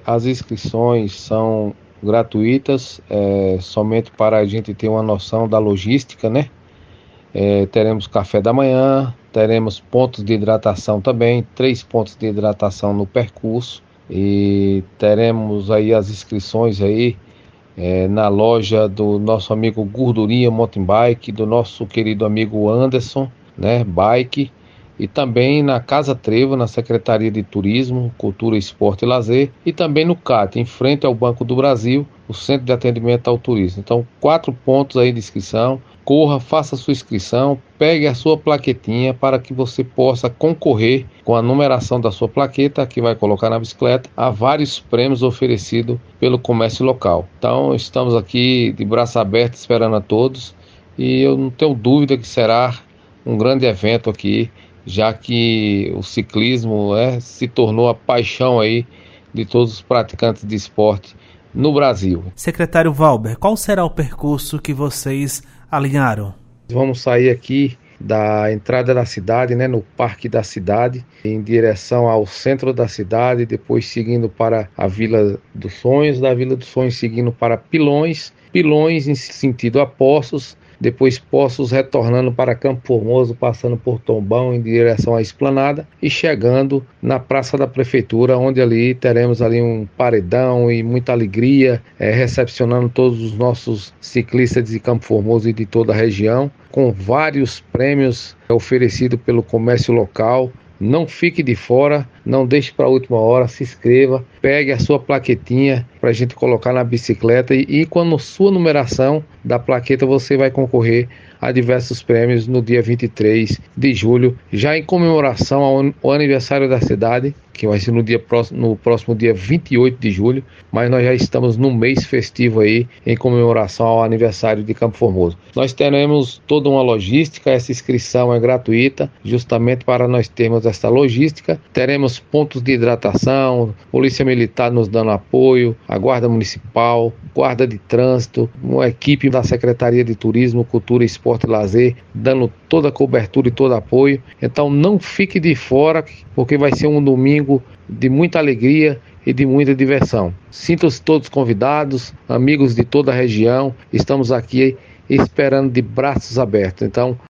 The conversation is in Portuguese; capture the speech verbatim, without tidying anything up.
as inscrições são gratuitas, é, somente para a gente ter uma noção da logística, né? É, teremos café da manhã, teremos pontos de hidratação também, três pontos de hidratação no percurso, e teremos aí as inscrições aí é, na loja do nosso amigo Gordurinha Mountain Bike, do nosso querido amigo Anderson, né, Bike, e também na Casa Trevo, na Secretaria de Turismo, Cultura, Esporte e Lazer, e também no C A T, em frente ao Banco do Brasil, o Centro de Atendimento ao Turismo. Então, quatro pontos aí de inscrição. Corra, faça sua inscrição, pegue a sua plaquetinha para que você possa concorrer com a numeração da sua plaqueta, que vai colocar na bicicleta, a vários prêmios oferecidos pelo comércio local. Então, estamos aqui de braço aberto esperando a todos, e eu não tenho dúvida que será um grande evento aqui, já que o ciclismo é, se tornou a paixão aí de todos os praticantes de esporte no Brasil. Secretário Valber, qual será o percurso que vocês alinharam? Vamos sair aqui da entrada da cidade, né, no Parque da Cidade, em direção ao centro da cidade, depois seguindo para a Vila dos Sonhos, da Vila dos Sonhos seguindo para Pilões, Pilões em sentido a Poços, depois Poços retornando para Campo Formoso, passando por Tombão em direção à Esplanada e chegando na Praça da Prefeitura, onde ali teremos ali um paredão e muita alegria, é, recepcionando todos os nossos ciclistas de Campo Formoso e de toda a região, com vários prêmios oferecidos pelo comércio local. Não fique de fora, não deixe para a última hora, se inscreva, pegue a sua plaquetinha para a gente colocar na bicicleta e, e quando sua numeração da plaqueta você vai concorrer a diversos prêmios no dia vinte e três de julho, já em comemoração ao, ao aniversário da cidade, que vai ser no, dia próximo, no próximo dia vinte e oito de julho, mas nós já estamos no mês festivo aí, em comemoração ao aniversário de Campo Formoso. Nós teremos toda uma logística, essa inscrição é gratuita, justamente para nós termos essa logística. Teremos pontos de hidratação, Polícia Militar nos dando apoio, a Guarda Municipal, Guarda de Trânsito, uma equipe da Secretaria de Turismo, Cultura, Esporte e Lazer, dando toda a cobertura e todo apoio. Então não fique de fora, porque vai ser um domingo de muita alegria e de muita diversão. Sintam-se todos convidados, amigos de toda a região, estamos aqui esperando de braços abertos. Então